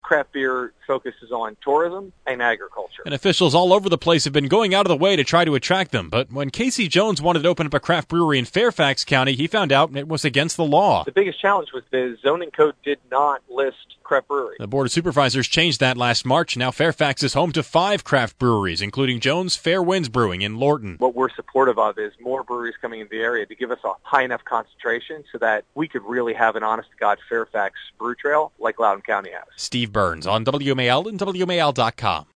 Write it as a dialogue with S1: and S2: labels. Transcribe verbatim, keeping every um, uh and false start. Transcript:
S1: craft beer focuses on tourism and agriculture.
S2: And officials all over the place have been going out of the way to try to attract them. But when Casey Jones wanted to open up a craft brewery in Fairfax County, he found out it was against the law.
S1: The biggest challenge was the zoning code did not list craft brewery.
S2: The Board of Supervisors changed that last March. Now Fairfax is home to five craft breweries, including Jones Fair Winds Brewing in Lorton.
S1: What we're supportive of is more breweries coming into the area to give us a high enough concentration so that we could really have an honest-to-God Fairfax brew trail like Loudoun County has.
S2: Steve Burns on W M A L and W M A L dot com.